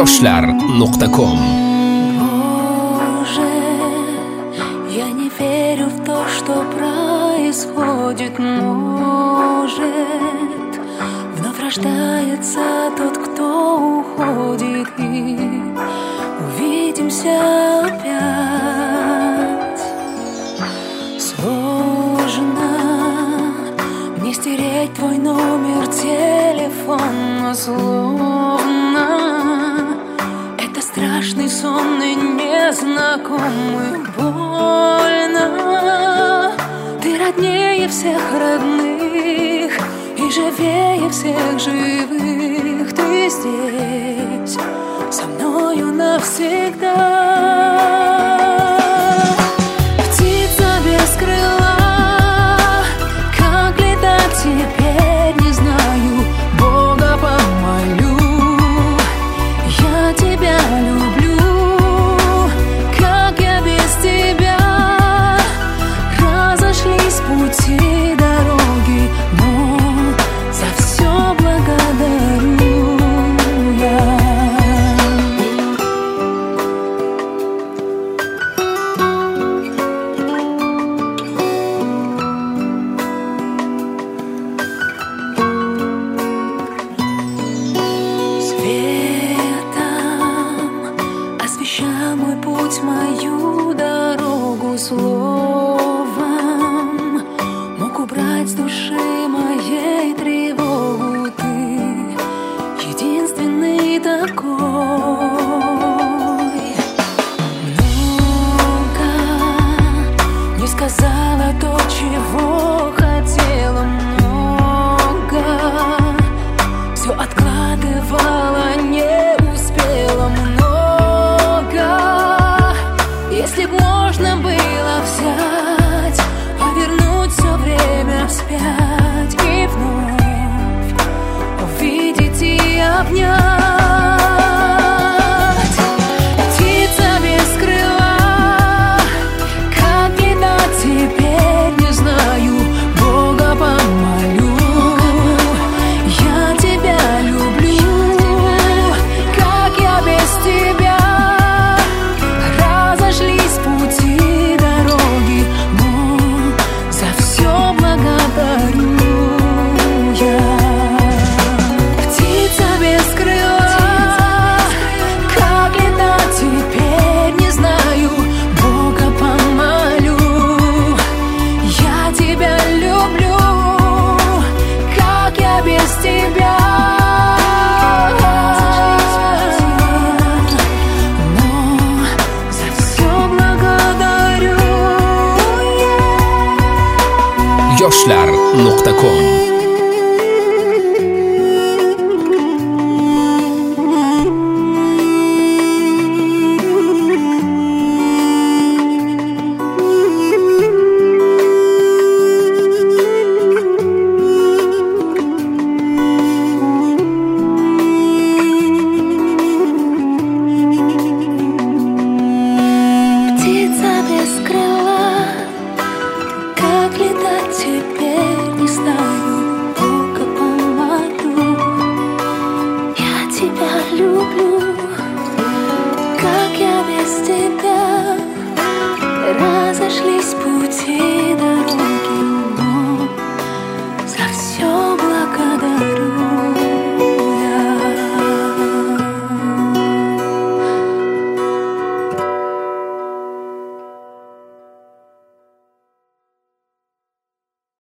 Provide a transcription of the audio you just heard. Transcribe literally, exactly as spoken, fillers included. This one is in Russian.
yoshlar nuqta com. Боже, я не верю в то, что происходит. Может, вновь рождается тот, кто уходит, и увидимся опять. Сложно мне стереть твой номер телефона, словно это страшный сон и незнакомый. Больно, ты роднее всех родных и живее всех живых. Ты здесь со мною навсегда. Птица без крыла, как летать теперь не знаю. Бога помолю, я тебя люблю. Как я без тебя? Разошлись пути, дороги, но за все благодарю я. Мой путь, мою дорогу, словом мог убрать с души моей тревогу. Ты единственный такой. Много не сказала то, чего хотела, много все откладывала, не успела. Если б можно было взять, повернуть все время вспять и вновь увидеть и обнять. Птица без крыла, как летать теперь не знаю. Бога помолю, я тебя люблю. Как я без тебя? Разошлись пути, дороги, но за все благодарю я. Птица без крыла, как летать теперь не знаю. Бога помолю, я тебя люблю. Как я без тебя? yoshlar nuqta com. Птица без крыла, как летать теперь не знаю. Бога помолю, я тебя люблю. Как я без тебя? Разошлись